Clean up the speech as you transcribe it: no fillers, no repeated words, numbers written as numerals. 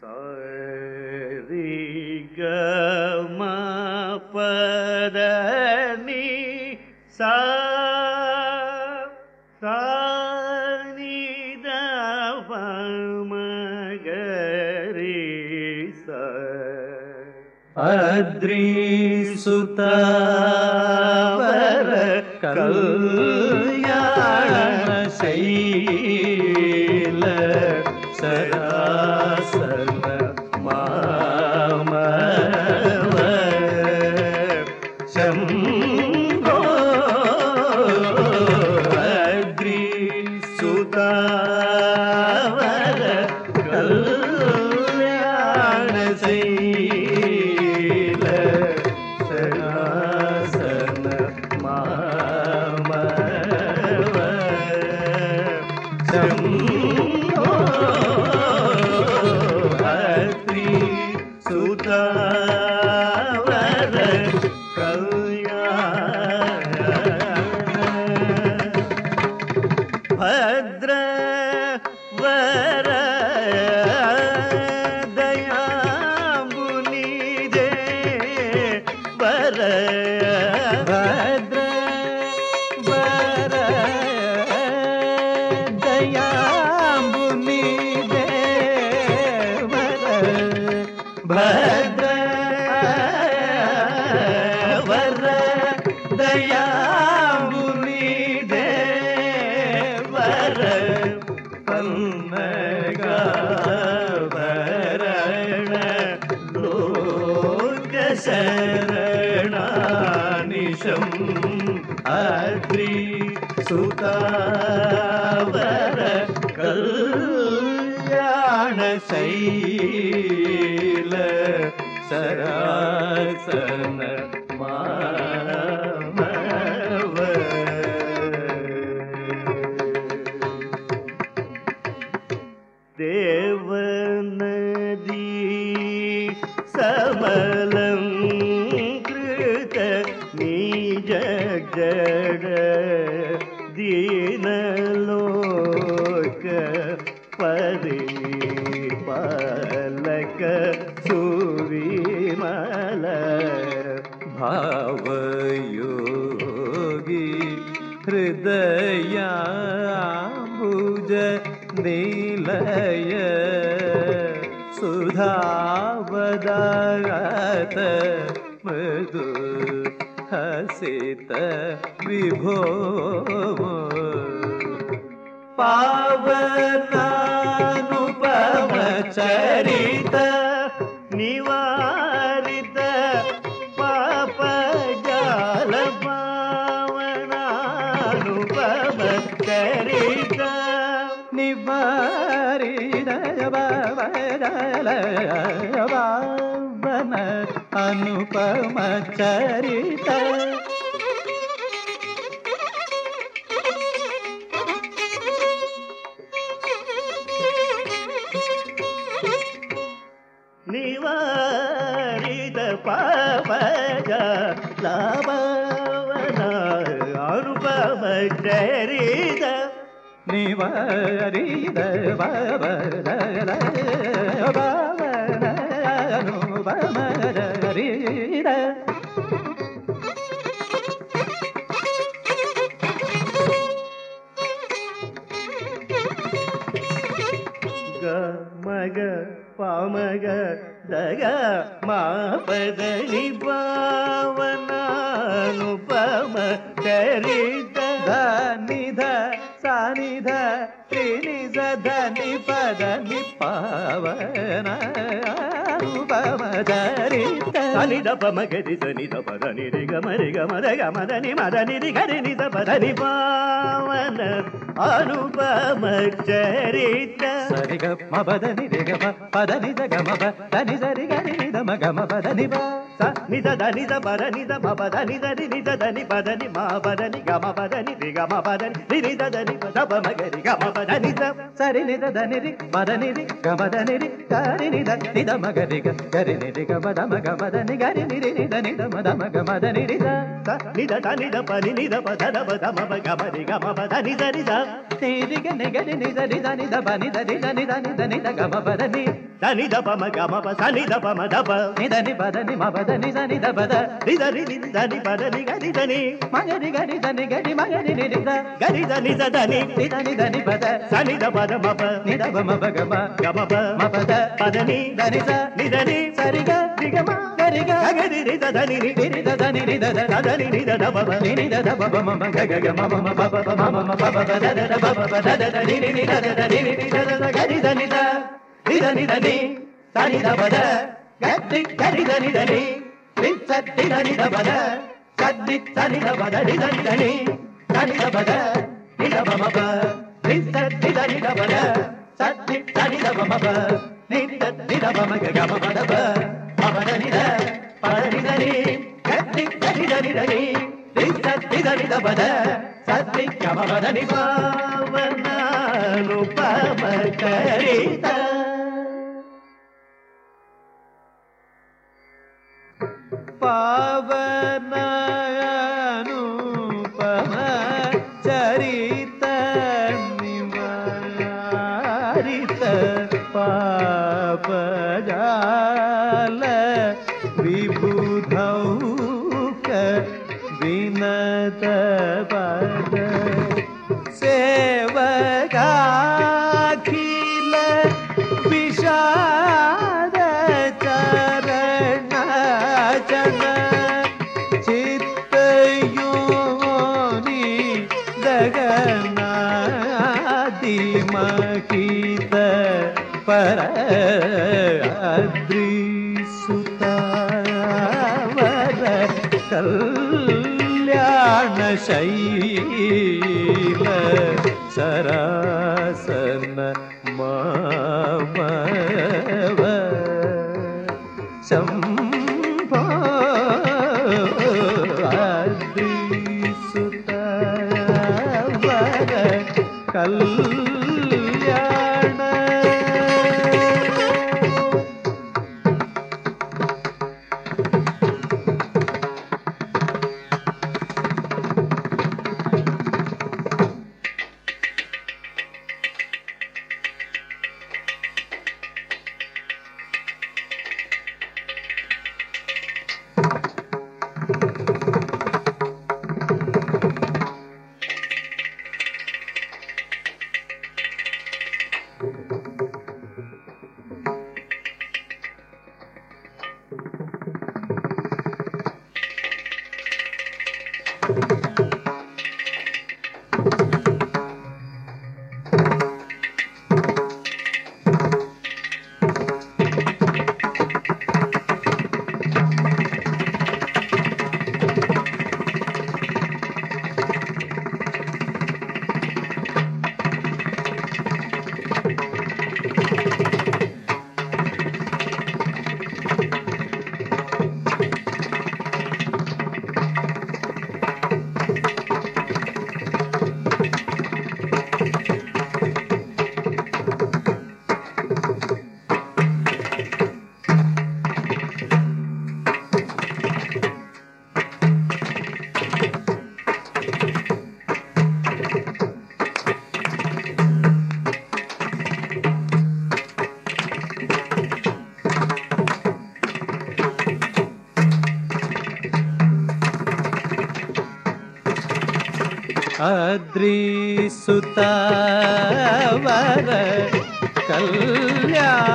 ri ga ma pa da ni sa sa ni da pa ma ga ri sa adri suta vara kalyana shaila sarasana mamava shambho adri suta vara kalyana shaila sarasana mamava shambho सुता वर कल्याण भद्र वर दयाम्बुनि दे वर भद्र वर दयाम्बुनि दे भद्र वर दयाम्बुनि देवर पन्नगाभरण लोक शरणानिशम् अद्रि सुता वर कल्याण शैल सरासन मानव देवनदी समलंकृत निज जड दीनलोक परिपालक सुविमल भावयोगी हृदयाम्बुज निलय सुधावदात मृदु हसित विभो पावनानुपम चरित निवारित पाप जाल पावनानुपम चरित निवारित पाप जाल पावन अनुपम चरित निवारित पाप जाल पावन अनुपम चरित निवारित पाप जाल पावन अनुपम चरित ग मग पामग दग मापदनि पावनानुपम चरित धनिध सानिध त्रिनिध धनि पदनि पावनानुपम चरित निध पमगरि निध पदनि रि ग मरि ग मद ग मदनि मदनि रि गरि निध पदनि पावन अनुपम चरित सरि ग म पदनि रि ग म पदनि द ग म पदनि सरि गरि निध म ग म पदनि प स निध धनि द पदनि द म पदनि द रि निध धनि पदनि म पदनि ग म पदनि रि ग म पदनि रि निध धनि प द प म गरि ग म पदनि द सरि निध धनि रि पदनि रि ग मदनि रि गरि निध निध म गरि ग गरि नि रि ग म द म ग मदनि गरि नि रि निध निध म द म ग मदनि रि द निध धनि द प नि निध प द द प द म ग म रि ग म पदनि द रि द रि ग नि गरि निध रि द निध प नि द रि द निध निध निध ग म पदनि దని దప మగ మప సని దప మదప నిదని పదని మపదని సని దపద నిదని దని పదని గరి దని మగరి గరి దని గరి మగరి నిద గరి దని దని నిదని దని పద సని దపద మప నిదప మప గమ గమప మపద పదని దని స నిదని సరిగ దిగమ గరిగ గరి నిద దని నిద దని నిద దని నిద దప నిద దప మమ గగ గమ మమ పప మమ మమ పప దద పప దద దని నిద దని నిద గరి దని ద నిదని దని సని దపద గరి గరి దని దని సత్తి దని దపద సత్తి సని దపద నిదని దని సని దపద నిదప మప సత్తి దని దపద సత్తి సని దప మప నిదప మగ గమ పదప పద నిద పద నిదని గరి గరి దని దని సత్తి దని దపద సత్తి గమ పద ని పావనానుపమ చరిత పావనానుపమ చరిత నివారిత పాపజాల విబుధౌక వినత పద సేవకాఖిల విషాద చరణ చన చిత్తయోని దగనాదిమహిత పర అద్రిసుతవర కళ్యాణ శైల సరాసన మామవ శంభో అద్రిసుతవర కళ్యాణ अद्रिसुतवर कल्याण